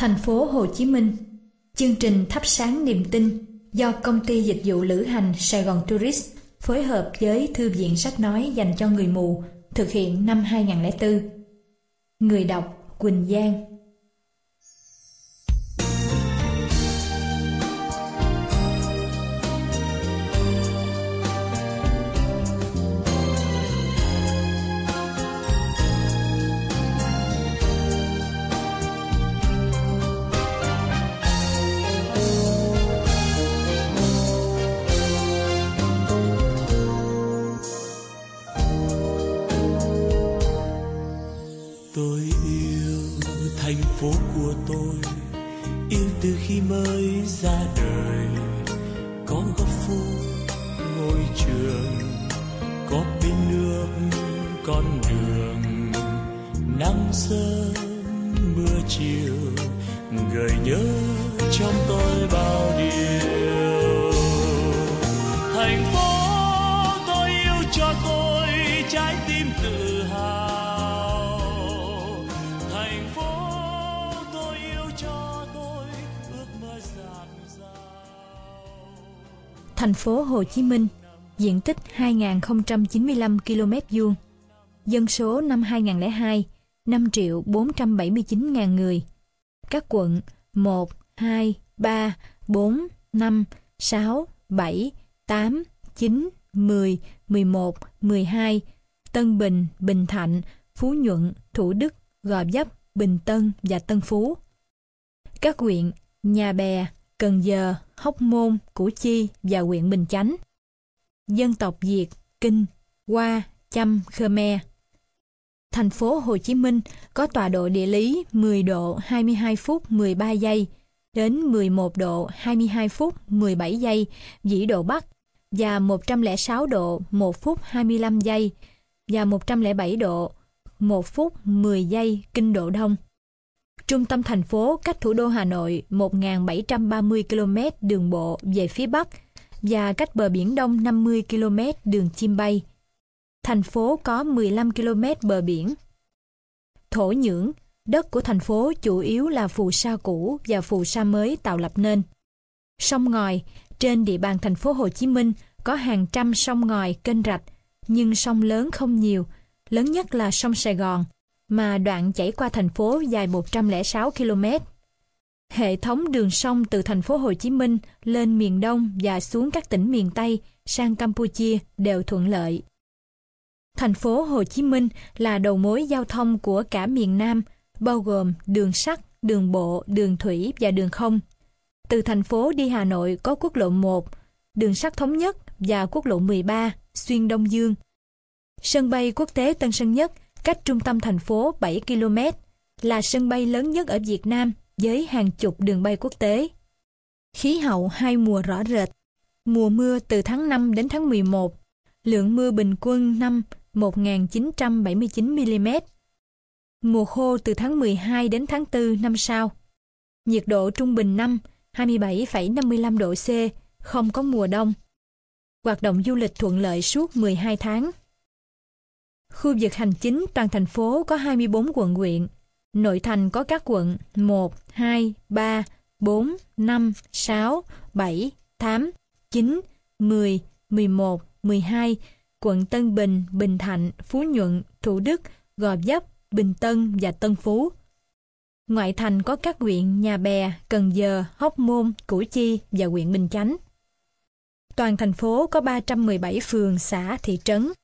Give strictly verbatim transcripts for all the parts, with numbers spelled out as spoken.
Thành phố Hồ Chí Minh. Chương trình Thắp sáng niềm tin do Công ty Dịch vụ Lữ hành Sài Gòn Tourist phối hợp với Thư viện Sách nói dành cho người mù thực hiện năm hai không không bốn. Người đọc Quỳnh Giang. Tôi yêu thành phố của tôi, yêu từ khi mới ra đời. Có góc phố, ngôi trường, có bên nước, con đường. Nắng sớm, mưa chiều, gợi nhớ trong tôi bao điều. Thành phố tôi yêu cho tôi, trái tim tự hào. Thành phố Hồ Chí Minh, diện tích hai nghìn không trăm chín mươi lăm ki lô mét vuông, dân số năm hai không không hai, năm triệu bốn trăm bảy mươi chín ngàn người. Các quận một, hai, ba, bốn, năm, sáu, bảy, tám, chín, mười, mười một, mười hai, Tân Bình, Bình Thạnh, Phú Nhuận, Thủ Đức, Gò Vấp, Bình Tân và Tân Phú. Các huyện Nhà Bè, Cần Giờ, Hóc Môn, Củ Chi và huyện Bình Chánh. Dân tộc Việt, Kinh, Hoa, Chăm, Khmer. Thành phố Hồ Chí Minh có tọa độ địa lý mười độ hai mươi hai phút mười ba giây đến mười một độ hai mươi hai phút mười bảy giây vĩ độ Bắc và một trăm lẻ sáu độ một phút hai mươi lăm giây và một trăm lẻ bảy độ một phút mười giây kinh độ Đông. Trung tâm thành phố cách thủ đô Hà Nội một nghìn bảy trăm ba mươi ki lô mét đường bộ về phía Bắc và cách bờ Biển Đông năm mươi ki lô mét đường chim bay. Thành phố có mười lăm ki lô mét bờ biển. Thổ nhưỡng, đất của thành phố chủ yếu là phù sa cũ và phù sa mới tạo lập nên. Sông ngòi, trên địa bàn thành phố Hồ Chí Minh có hàng trăm sông ngòi kênh rạch, nhưng sông lớn không nhiều, lớn nhất là sông Sài Gòn, mà đoạn chảy qua thành phố dài một trăm lẻ sáu ki lô mét. Hệ thống đường sông từ thành phố Hồ Chí Minh lên miền Đông và xuống các tỉnh miền Tây sang Campuchia đều thuận lợi. Thành phố Hồ Chí Minh là đầu mối giao thông của cả miền Nam, bao gồm đường sắt, đường bộ, đường thủy và đường không. Từ thành phố đi Hà Nội có quốc lộ một, đường sắt thống nhất và quốc lộ mười ba xuyên Đông Dương. Sân bay quốc tế Tân Sơn Nhất cách trung tâm thành phố bảy ki lô mét, là sân bay lớn nhất ở Việt Nam với hàng chục đường bay quốc tế. Khí hậu hai mùa rõ rệt. Mùa mưa từ tháng năm đến tháng mười một, lượng mưa bình quân năm một nghìn chín trăm bảy mươi chín mi li mét. Mùa khô từ tháng mười hai đến tháng tư năm sau. Nhiệt độ trung bình năm hai mươi bảy phẩy năm mươi lăm độ C, không có mùa đông. Hoạt động du lịch thuận lợi suốt mười hai tháng. Khu vực hành chính toàn thành phố có hai mươi bốn quận huyện. Nội thành có các quận một, hai, ba, bốn, năm, sáu, bảy, tám, chín, mười, mười một, mười hai, quận Tân Bình, Bình Thạnh, Phú Nhuận, Thủ Đức, Gò Vấp, Bình Tân và Tân Phú. Ngoại thành có các huyện Nhà Bè, Cần Giờ, Hóc Môn, Củ Chi và huyện Bình Chánh. Toàn thành phố có ba trăm mười bảy phường, xã, thị trấn.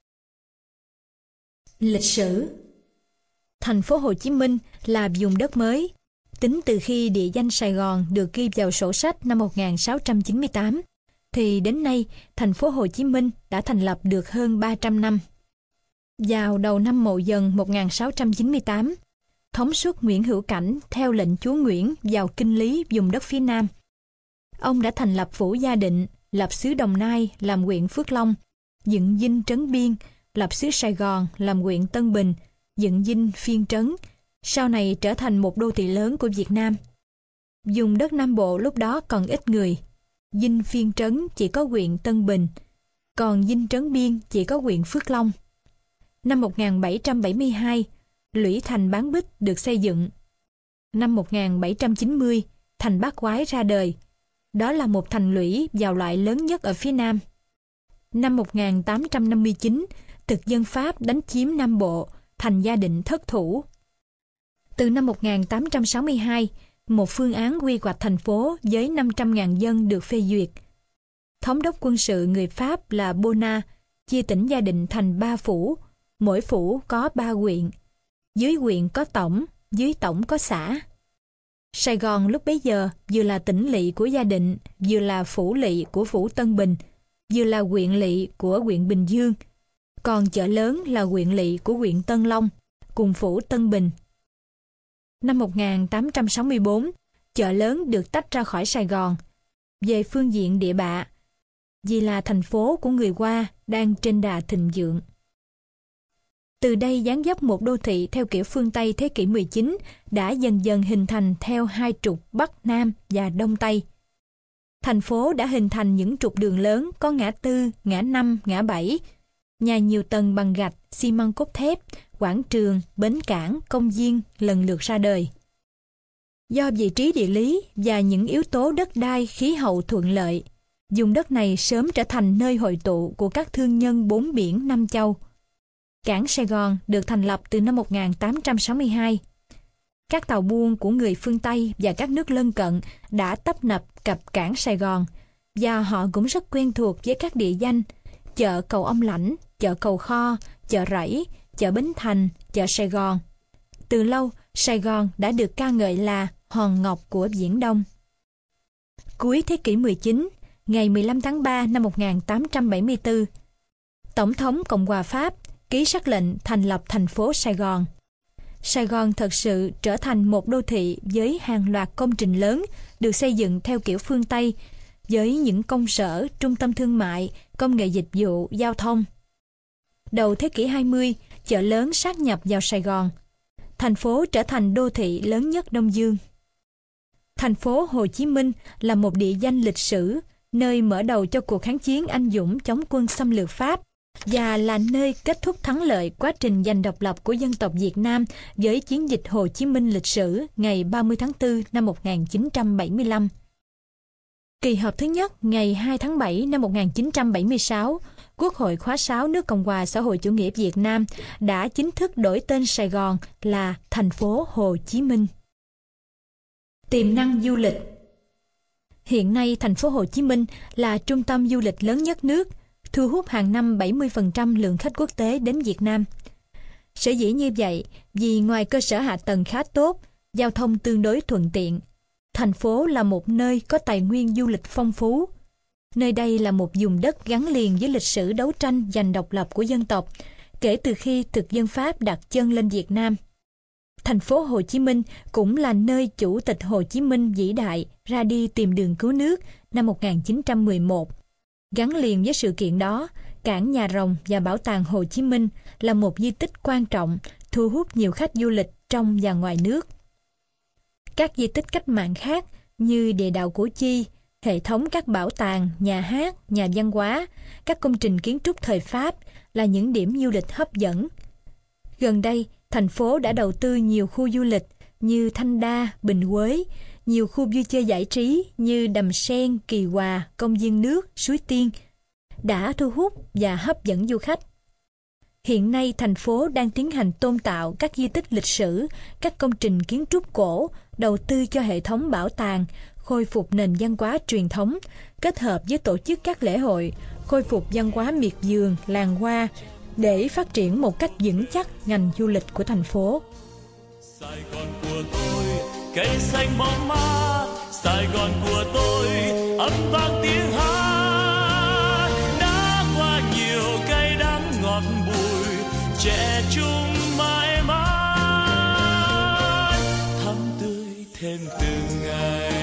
Lịch sử. Thành phố Hồ Chí Minh là vùng đất mới. Tính từ khi địa danh Sài Gòn được ghi vào sổ sách năm một nghìn sáu trăm chín mươi tám, thì đến nay thành phố Hồ Chí Minh đã thành lập được hơn ba trăm năm. Vào đầu năm Mậu Dần một nghìn sáu trăm chín mươi tám, Thống suất Nguyễn Hữu Cảnh theo lệnh chúa Nguyễn vào kinh lý vùng đất phía Nam. Ông đã thành lập phủ Gia Định, lập xứ Đồng Nai làm huyện Phước Long, dựng dinh Trấn Biên, lập xứ Sài Gòn làm huyện Tân Bình, dựng dinh Phiên Trấn, sau này trở thành một đô thị lớn của Việt Nam. Vùng đất Nam Bộ lúc đó còn ít người. Dinh Phiên Trấn chỉ có huyện Tân Bình, còn dinh Trấn Biên chỉ có huyện Phước Long. Năm một nghìn bảy trăm bảy mươi hai, lũy thành Bán Bích được xây dựng. Năm một nghìn bảy trăm chín mươi, thành Bát Quái ra đời. Đó là một thành lũy vào loại lớn nhất ở phía Nam. Năm một nghìn tám trăm năm mươi chín, thực dân Pháp đánh chiếm Nam Bộ, thành Gia Định thất thủ. Từ năm một nghìn tám trăm sáu mươi hai, một phương án quy hoạch thành phố với năm trăm nghìn dân được phê duyệt. Thống đốc quân sự người Pháp là Bona chia tỉnh Gia Định thành ba phủ, mỗi phủ có ba huyện. Dưới huyện có tổng, dưới tổng có xã. Sài Gòn lúc bấy giờ vừa là tỉnh lỵ của Gia Định, vừa là phủ lỵ của phủ Tân Bình, vừa là huyện lỵ của huyện Bình Dương, còn chợ lớn là huyện lỵ của huyện Tân Long, cùng phủ Tân Bình. Năm một nghìn tám trăm sáu mươi tư, chợ lớn được tách ra khỏi Sài Gòn. Về phương diện địa bạ, vì là thành phố của người Hoa đang trên đà thịnh vượng. Từ đây dáng dấp một đô thị theo kiểu phương Tây thế kỷ mười chín đã dần dần hình thành theo hai trục Bắc Nam và Đông Tây. Thành phố đã hình thành những trục đường lớn có ngã tư, ngã năm, ngã bảy, nhà nhiều tầng bằng gạch, xi măng cốt thép, quảng trường, bến cảng, công viên lần lượt ra đời. Do vị trí địa lý và những yếu tố đất đai khí hậu thuận lợi, vùng đất này sớm trở thành nơi hội tụ của các thương nhân bốn biển năm châu. Cảng Sài Gòn được thành lập từ năm một nghìn tám trăm sáu mươi hai. Các tàu buôn của người phương Tây và các nước lân cận đã tấp nập cập cảng Sài Gòn, và họ cũng rất quen thuộc với các địa danh chợ Cầu Ông Lãnh, chợ Cầu Kho, chợ Rẫy, chợ Bến Thành, chợ Sài Gòn. Từ lâu, Sài Gòn đã được ca ngợi là hòn ngọc của Viễn Đông. Cuối thế kỷ mười chín, ngày mười lăm tháng ba năm một nghìn tám trăm bảy mươi tư, Tổng thống Cộng hòa Pháp ký sắc lệnh thành lập thành phố Sài Gòn. Sài Gòn thật sự trở thành một đô thị với hàng loạt công trình lớn được xây dựng theo kiểu phương Tây, với những công sở, trung tâm thương mại, công nghệ dịch vụ, giao thông. Đầu thế kỷ hai mươi, chợ lớn sát nhập vào Sài Gòn. Thành phố trở thành đô thị lớn nhất Đông Dương. Thành phố Hồ Chí Minh là một địa danh lịch sử, nơi mở đầu cho cuộc kháng chiến anh dũng chống quân xâm lược Pháp, và là nơi kết thúc thắng lợi quá trình giành độc lập của dân tộc Việt Nam với chiến dịch Hồ Chí Minh lịch sử ngày ba mươi tháng tư năm một nghìn chín trăm bảy mươi lăm. Kỳ họp thứ nhất ngày hai tháng bảy năm một nghìn chín trăm bảy mươi sáu, Quốc hội khóa sáu nước Cộng hòa xã hội chủ nghĩa Việt Nam đã chính thức đổi tên Sài Gòn là thành phố Hồ Chí Minh. Tiềm năng du lịch. Hiện nay thành phố Hồ Chí Minh là trung tâm du lịch lớn nhất nước, thu hút hàng năm bảy mươi phần trăm lượng khách quốc tế đến Việt Nam. Sở dĩ như vậy vì ngoài cơ sở hạ tầng khá tốt, giao thông tương đối thuận tiện, thành phố là một nơi có tài nguyên du lịch phong phú. Nơi đây là một vùng đất gắn liền với lịch sử đấu tranh giành độc lập của dân tộc, kể từ khi thực dân Pháp đặt chân lên Việt Nam. Thành phố Hồ Chí Minh cũng là nơi Chủ tịch Hồ Chí Minh vĩ đại ra đi tìm đường cứu nước năm một nghìn chín trăm mười một. Gắn liền với sự kiện đó, cảng Nhà Rồng và Bảo tàng Hồ Chí Minh là một di tích quan trọng, thu hút nhiều khách du lịch trong và ngoài nước. Các di tích cách mạng khác như địa đạo Củ Chi, hệ thống các bảo tàng, nhà hát, nhà văn hóa, các công trình kiến trúc thời Pháp là những điểm du lịch hấp dẫn. Gần đây, thành phố đã đầu tư nhiều khu du lịch như Thanh Đa, Bình Quế, nhiều khu vui chơi giải trí như Đầm Sen, Kỳ Hòa, công viên nước, Suối Tiên, đã thu hút và hấp dẫn du khách. Hiện nay, thành phố đang tiến hành tôn tạo các di tích lịch sử, các công trình kiến trúc cổ, đầu tư cho hệ thống bảo tàng, khôi phục nền văn hóa truyền thống, kết hợp với tổ chức các lễ hội, khôi phục văn hóa miệt vườn, làng hoa, để phát triển một cách vững chắc ngành du lịch của thành phố. Sài Gòn của tôi, cây xanh bóng mát, Sài Gòn của tôi, âm vang tiếng hát, đã qua nhiều cay đắng ngọt bùi, trẻ trung mãi mãi, thắm tươi thêm từng ngày.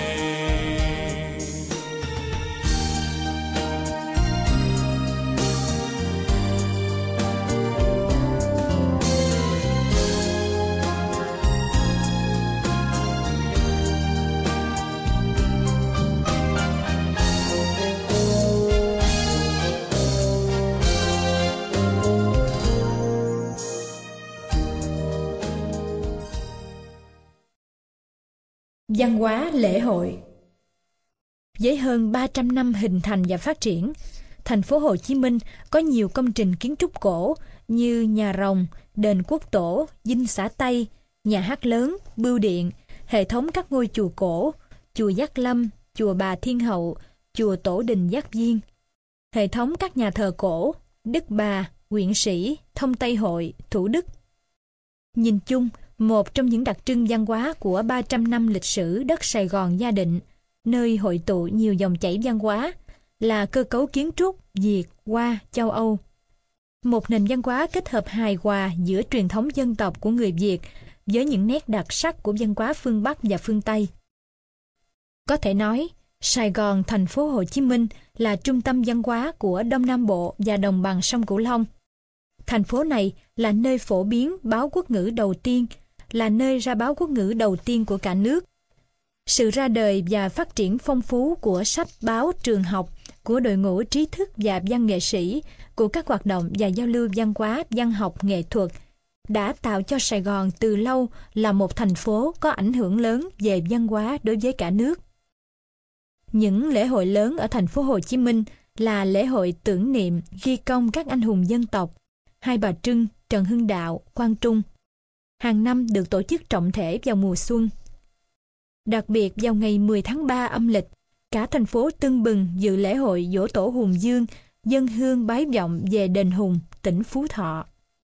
Văn hóa lễ hội. Với hơn ba trăm năm hình thành và phát triển, thành phố Hồ Chí Minh có nhiều công trình kiến trúc cổ như nhà rồng, đền Quốc Tổ, dinh xã Tây, nhà hát lớn, bưu điện, hệ thống các ngôi chùa cổ, chùa Giác Lâm, chùa Bà Thiên Hậu, chùa Tổ Đình Giác Viên, hệ thống các nhà thờ cổ, Đức Bà, Huyện Sĩ, Thông Tây Hội, Thủ Đức. Nhìn chung, một trong những đặc trưng văn hóa của ba trăm năm lịch sử đất Sài Gòn Gia Định, nơi hội tụ nhiều dòng chảy văn hóa, là cơ cấu kiến trúc Việt, Hoa, châu Âu. Một nền văn hóa kết hợp hài hòa giữa truyền thống dân tộc của người Việt với những nét đặc sắc của văn hóa phương Bắc và phương Tây. Có thể nói, Sài Gòn, thành phố Hồ Chí Minh là trung tâm văn hóa của Đông Nam Bộ và đồng bằng sông Cửu Long. Thành phố này là nơi phổ biến báo quốc ngữ đầu tiên, là nơi ra báo quốc ngữ đầu tiên của cả nước. Sự ra đời và phát triển phong phú của sách báo trường học, của đội ngũ trí thức và văn nghệ sĩ, của các hoạt động và giao lưu văn hóa, văn học, nghệ thuật đã tạo cho Sài Gòn từ lâu là một thành phố có ảnh hưởng lớn về văn hóa đối với cả nước. Những lễ hội lớn ở thành phố Hồ Chí Minh là lễ hội tưởng niệm ghi công các anh hùng dân tộc Hai Bà Trưng, Trần Hưng Đạo, Quang Trung, hàng năm được tổ chức trọng thể vào mùa xuân. Đặc biệt vào ngày mười tháng ba âm lịch, cả thành phố tưng bừng dự lễ hội giỗ tổ Hùng Dương, dâng hương bái vọng về đền Hùng, tỉnh Phú Thọ.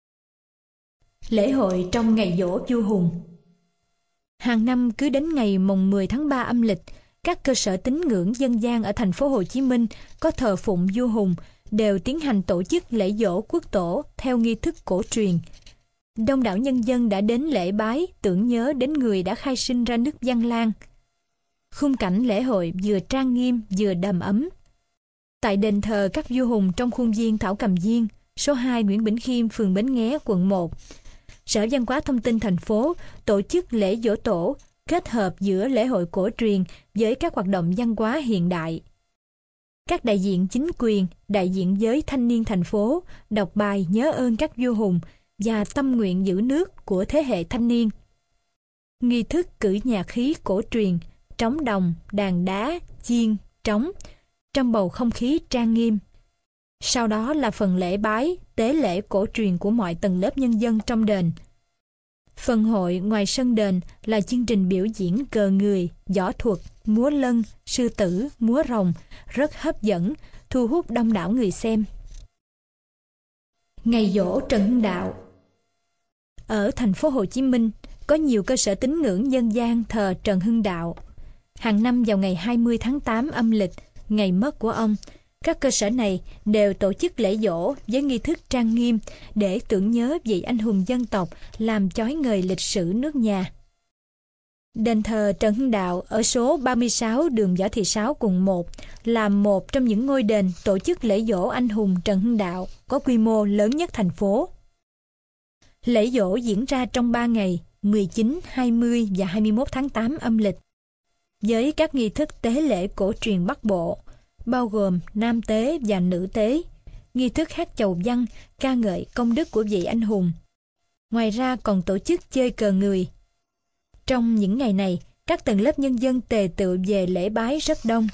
Lễ hội trong ngày giỗ vua Hùng. Hàng năm cứ đến ngày mùng mười tháng ba âm lịch, các cơ sở tín ngưỡng dân gian ở thành phố Hồ Chí Minh có thờ phụng vua Hùng đều tiến hành tổ chức lễ giỗ quốc tổ theo nghi thức cổ truyền. Đông đảo nhân dân đã đến lễ bái tưởng nhớ đến người đã khai sinh ra nước Văn Lang. Khung cảnh lễ hội vừa trang nghiêm vừa đầm ấm. Tại đền thờ các vua Hùng trong khuôn viên Thảo Cầm Viên, số hai Nguyễn Bỉnh Khiêm, phường Bến Nghé, quận một, Sở Văn hóa Thông tin thành phố tổ chức lễ giỗ tổ kết hợp giữa lễ hội cổ truyền với các hoạt động văn hóa hiện đại. Các đại diện chính quyền, đại diện giới thanh niên thành phố đọc bài nhớ ơn các vua Hùng và tâm nguyện giữ nước của thế hệ thanh niên. Nghi thức cử nhạc khí cổ truyền, trống đồng, đàn đá, chiên, trống, trong bầu không khí trang nghiêm. Sau đó là phần lễ bái, tế lễ cổ truyền của mọi tầng lớp nhân dân trong đền. Phần hội ngoài sân đền là chương trình biểu diễn cờ người, võ thuật, múa lân, sư tử, múa rồng, rất hấp dẫn, thu hút đông đảo người xem. Ngày giỗ Trần Hưng Đạo. Ở thành phố Hồ Chí Minh có nhiều cơ sở tín ngưỡng dân gian thờ Trần Hưng Đạo. Hàng năm vào ngày hai mươi tháng tám âm lịch, ngày mất của ông, các cơ sở này đều tổ chức lễ giỗ với nghi thức trang nghiêm để tưởng nhớ vị anh hùng dân tộc làm chói ngời lịch sử nước nhà. Đền thờ Trần Hưng Đạo ở số ba mươi sáu đường Võ Thị Sáu, quận một là một trong những ngôi đền tổ chức lễ giỗ anh hùng Trần Hưng Đạo có quy mô lớn nhất thành phố. Lễ giỗ diễn ra trong ba ngày mười chín, hai mươi và hai mươi mốt tháng tám âm lịch, với các nghi thức tế lễ cổ truyền Bắc Bộ, bao gồm nam tế và nữ tế, nghi thức hát chầu văn, ca ngợi công đức của vị anh hùng. Ngoài ra còn tổ chức chơi cờ người. Trong những ngày này, các tầng lớp nhân dân tề tựu về lễ bái rất đông.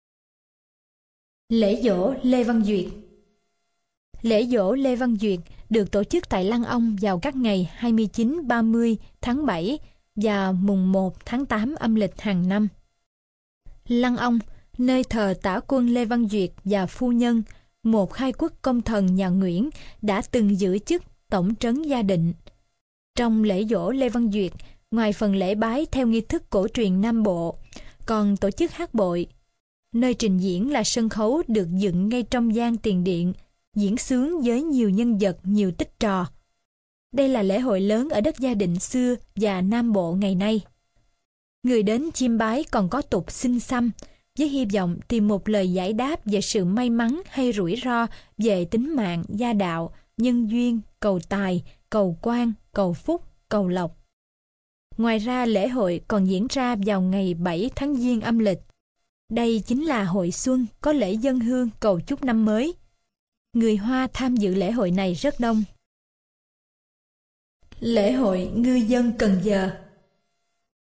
Lễ giỗ Lê Văn Duyệt. Lễ giỗ Lê Văn Duyệt được tổ chức tại Lăng Ông vào các ngày hai mươi chín, ba mươi tháng bảy và mùng một tháng tám âm lịch hàng năm. Lăng Ông, nơi thờ tả quân Lê Văn Duyệt và phu nhân, một khai quốc công thần nhà Nguyễn đã từng giữ chức tổng trấn Gia Định. Trong lễ giỗ Lê Văn Duyệt, ngoài phần lễ bái theo nghi thức cổ truyền Nam Bộ, còn tổ chức hát bội. Nơi trình diễn là sân khấu được dựng ngay trong gian tiền điện, diễn xướng với nhiều nhân vật, nhiều tích trò. Đây là lễ hội lớn ở đất Gia Định xưa và Nam Bộ ngày nay. Người đến chiêm bái còn có tục xin xăm, với hy vọng tìm một lời giải đáp về sự may mắn hay rủi ro về tính mạng, gia đạo, nhân duyên, cầu tài, cầu quan, cầu phúc, cầu lộc. Ngoài ra lễ hội còn diễn ra vào ngày bảy tháng Giêng âm lịch. Đây chính là hội xuân có lễ dâng hương cầu chúc năm mới. Người Hoa tham dự lễ hội này rất đông. Lễ hội ngư dân Cần Giờ.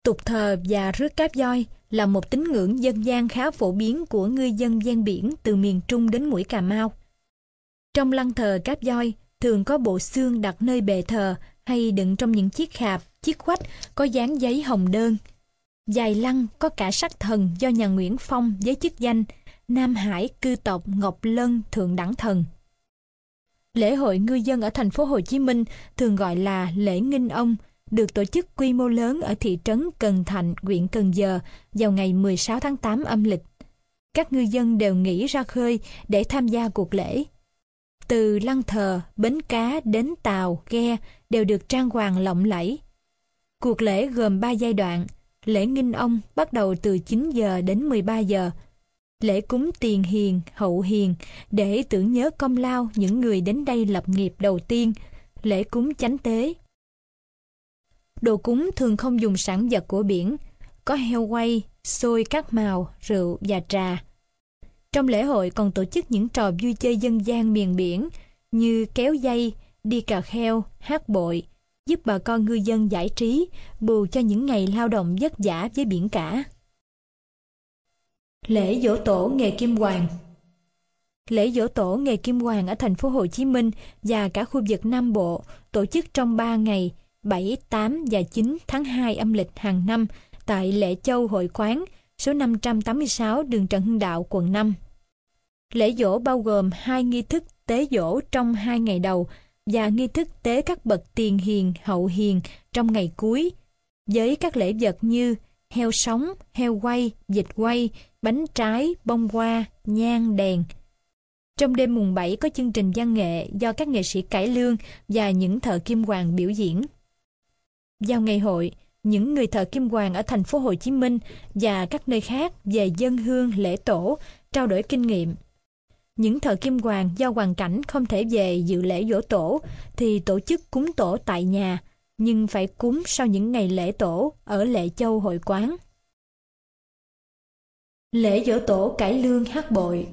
Tục thờ và rước cáp voi là một tín ngưỡng dân gian khá phổ biến của ngư dân ven biển từ miền Trung đến mũi Cà Mau. Trong lăng thờ cáp voi, thường có bộ xương đặt nơi bệ thờ hay đựng trong những chiếc khạp, chiếc khoách có dán giấy hồng đơn. Dài lăng có cả sắc thần do nhà Nguyễn Phong với chức danh Nam Hải cư tộc Ngọc Lân Thượng Đẳng Thần. Lễ hội ngư dân ở thành phố Hồ Chí Minh thường gọi là lễ Nghinh Ông, được tổ chức quy mô lớn ở thị trấn Cần Thạnh, huyện Cần Giờ vào ngày mười sáu tháng tám âm lịch. Các ngư dân đều nghỉ ra khơi để tham gia cuộc lễ. Từ lăng thờ, bến cá đến tàu, ghe đều được trang hoàng lộng lẫy. Cuộc lễ gồm ba giai đoạn. Lễ Nghinh Ông bắt đầu từ chín giờ đến mười ba giờ. Lễ cúng tiền hiền, hậu hiền để tưởng nhớ công lao những người đến đây lập nghiệp đầu tiên. Lễ cúng chánh tế. Đồ cúng thường không dùng sản vật của biển, có heo quay, xôi các màu, rượu và trà. Trong lễ hội còn tổ chức những trò vui chơi dân gian miền biển như kéo dây, đi cà kheo, hát bội, giúp bà con ngư dân giải trí, bù cho những ngày lao động vất vả với biển cả. Lễ giỗ tổ nghề kim hoàn. Lễ giỗ tổ nghề kim hoàn ở thành phố Hồ Chí Minh và cả khu vực Nam Bộ tổ chức trong ba ngày bảy, tám và chín tháng hai âm lịch hàng năm tại Lệ Châu Hội Quán, số năm trăm tám mươi sáu đường Trần Hưng Đạo, quận năm. Lễ giỗ bao gồm hai nghi thức tế giỗ trong hai ngày đầu và nghi thức tế các bậc tiền hiền, hậu hiền trong ngày cuối, với các lễ vật như heo sống, heo quay, vịt quay, bánh trái, bông hoa, nhang, đèn. Trong đêm mùng bảy có chương trình văn nghệ do các nghệ sĩ cải lương và những thợ kim hoàn biểu diễn. Vào ngày hội, những người thợ kim hoàn ở thành phố Hồ Chí Minh và các nơi khác về dâng hương lễ tổ, trao đổi kinh nghiệm. Những thợ kim hoàn do hoàn cảnh không thể về dự lễ giỗ tổ thì tổ chức cúng tổ tại nhà, nhưng phải cúng sau những ngày lễ tổ ở Lệ Châu Hội Quán. Lễ giỗ tổ cải lương hát bội.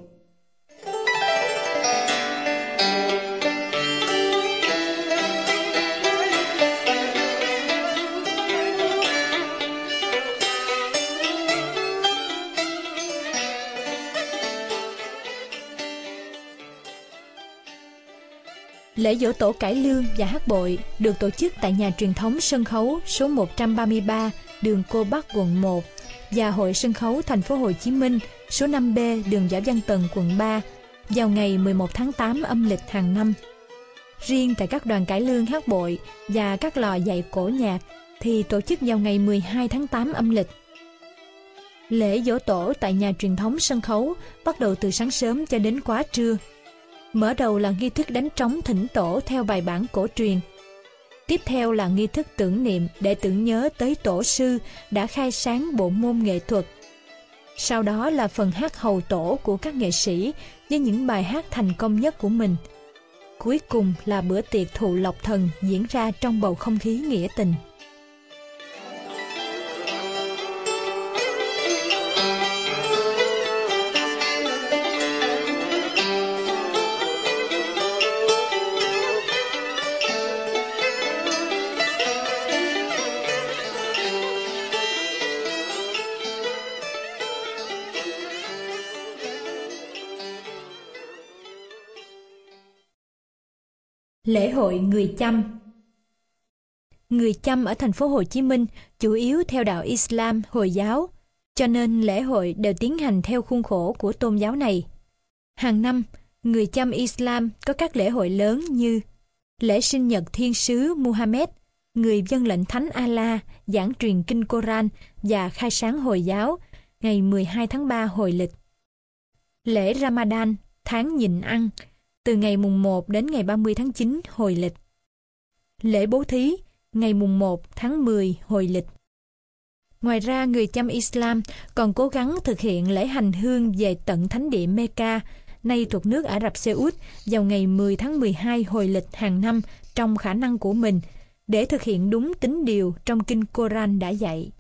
Lễ giỗ tổ cải lương và hát bội được tổ chức tại nhà truyền thống sân khấu số một trăm ba mươi ba đường Cô Bắc, quận một và Hội Sân khấu thành phố Hồ Chí Minh số năm B đường Võ Văn Tần, quận ba vào ngày mười một tháng tám âm lịch hàng năm. Riêng tại các đoàn cải lương hát bội và các lò dạy cổ nhạc thì tổ chức vào ngày mười hai tháng tám âm lịch. Lễ giỗ tổ tại nhà truyền thống sân khấu bắt đầu từ sáng sớm cho đến quá trưa. Mở đầu là nghi thức đánh trống thỉnh tổ theo bài bản cổ truyền. Tiếp theo là nghi thức tưởng niệm để tưởng nhớ tới tổ sư đã khai sáng bộ môn nghệ thuật. Sau đó là phần hát hầu tổ của các nghệ sĩ với những bài hát thành công nhất của mình. Cuối cùng là bữa tiệc thụ lộc thần diễn ra trong bầu không khí nghĩa tình. Lễ hội người Chăm. Người Chăm ở thành phố Hồ Chí Minh chủ yếu theo đạo Islam, Hồi giáo, cho nên lễ hội đều tiến hành theo khuôn khổ của tôn giáo này. Hàng năm, người Chăm Islam có các lễ hội lớn như lễ sinh nhật thiên sứ Muhammad, người vâng lệnh Thánh Allah, giảng truyền kinh Koran và khai sáng Hồi giáo, ngày mười hai tháng ba Hồi lịch. Lễ Ramadan, tháng nhịn ăn, từ ngày mùng một đến ngày ba mươi tháng chín Hồi lịch. Lễ bố thí, ngày mùng một tháng mười Hồi lịch. Ngoài ra, người Chăm Islam còn cố gắng thực hiện lễ hành hương về tận thánh địa Mecca, nay thuộc nước Ả Rập Xê Út, vào ngày mười tháng mười hai Hồi lịch hàng năm trong khả năng của mình, để thực hiện đúng tín điều trong kinh Koran đã dạy.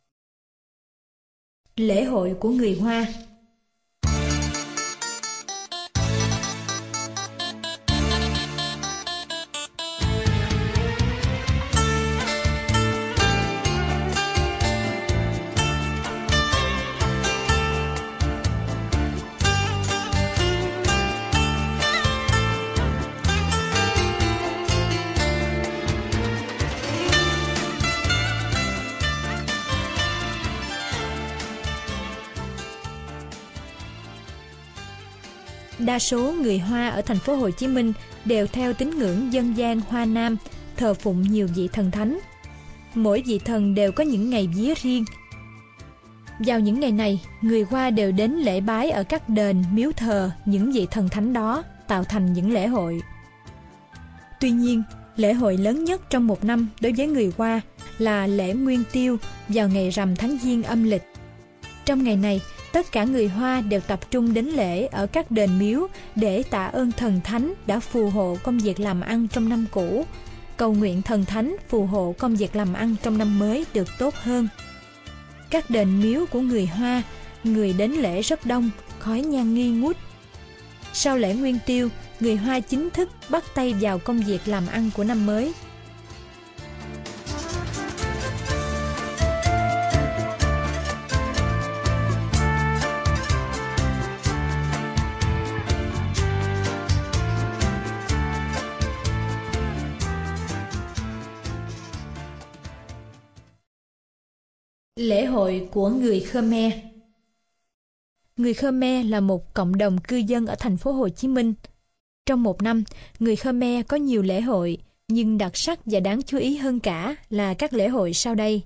Lễ hội của người Hoa. Đa số người Hoa ở thành phố Hồ Chí Minh đều theo tín ngưỡng dân gian Hoa Nam, thờ phụng nhiều vị thần thánh. Mỗi vị thần đều có những ngày vía riêng. Vào những ngày này, người Hoa đều đến lễ bái ở các đền, miếu thờ những vị thần thánh đó, tạo thành những lễ hội. Tuy nhiên, lễ hội lớn nhất trong một năm đối với người Hoa là lễ Nguyên Tiêu vào ngày rằm tháng Giêng âm lịch. Trong ngày này, tất cả người Hoa đều tập trung đến lễ ở các đền miếu để tạ ơn thần thánh đã phù hộ công việc làm ăn trong năm cũ, cầu nguyện thần thánh phù hộ công việc làm ăn trong năm mới được tốt hơn. Các đền miếu của người Hoa, người đến lễ rất đông, khói nhang nghi ngút. Sau lễ Nguyên Tiêu, người Hoa chính thức bắt tay vào công việc làm ăn của năm mới. Lễ hội của người Khmer. Người Khmer là một cộng đồng cư dân ở thành phố Hồ Chí Minh. Trong một năm, người Khmer có nhiều lễ hội, nhưng đặc sắc và đáng chú ý hơn cả là các lễ hội sau đây.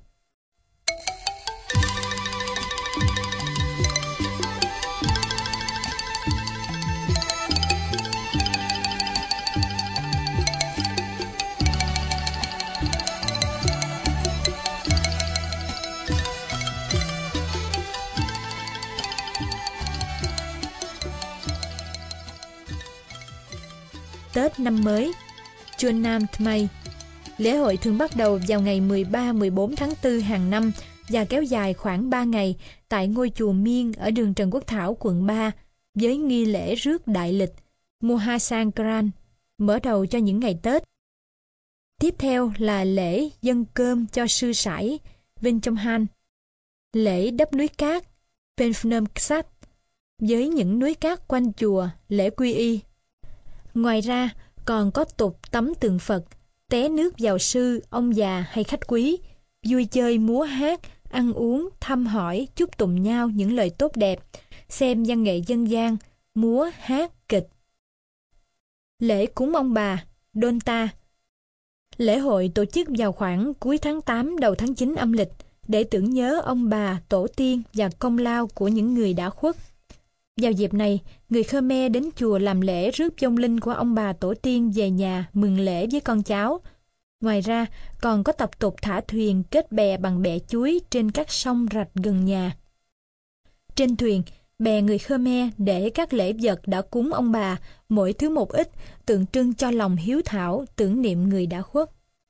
Tết năm mới, Chuon Nam Thmai. Lễ hội thường bắt đầu vào ngày mười ba mười bốn tháng tư hàng năm và kéo dài khoảng ba ngày tại ngôi chùa Miên ở đường Trần Quốc Thảo, quận ba, với nghi lễ rước đại lịch, Moha Sangkran, mở đầu cho những ngày Tết. Tiếp theo là lễ dâng cơm cho sư sãi, Vinh Trong Han, lễ đắp núi cát, Pen Phnom Ksat, với những núi cát quanh chùa, lễ quy y. Ngoài ra, còn có tục tắm tượng Phật, té nước vào sư, ông già hay khách quý, vui chơi múa hát, ăn uống, thăm hỏi, chúc tụng nhau những lời tốt đẹp, xem văn nghệ dân gian, múa, hát, kịch. Lễ cúng ông bà, Donta. Lễ hội tổ chức vào khoảng cuối tháng tám đầu tháng chín âm lịch để tưởng nhớ ông bà, tổ tiên và công lao của những người đã khuất. Vào dịp này, người Khmer đến chùa làm lễ rước vong linh của ông bà tổ tiên về nhà mừng lễ với con cháu. Ngoài ra, còn có tập tục thả thuyền kết bè bằng bẹ chuối trên các sông rạch gần nhà. Trên thuyền, bè người Khmer để các lễ vật đã cúng ông bà, mỗi thứ một ít, tượng trưng cho lòng hiếu thảo, tưởng niệm người đã khuất.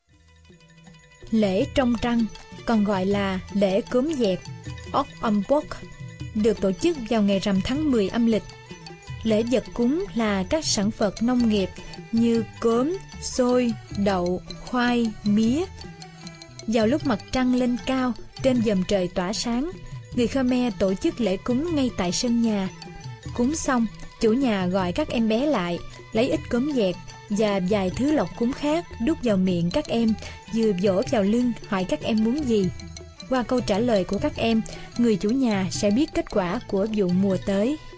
Lễ trông trăng, còn gọi là lễ cốm dẹt, Ok Ombok, được tổ chức vào ngày rằm tháng mười âm lịch. Lễ vật cúng là các sản vật nông nghiệp như cốm, xôi, đậu, khoai, mía. Vào lúc mặt trăng lên cao, trên vòm trời tỏa sáng, người Khmer tổ chức lễ cúng ngay tại sân nhà. Cúng xong, chủ nhà gọi các em bé lại, lấy ít cốm dẹt và vài thứ lộc cúng khác đút vào miệng các em, vừa vỗ vào lưng hỏi các em muốn gì. Qua câu trả lời của các em, người chủ nhà sẽ biết kết quả của vụ mùa tới.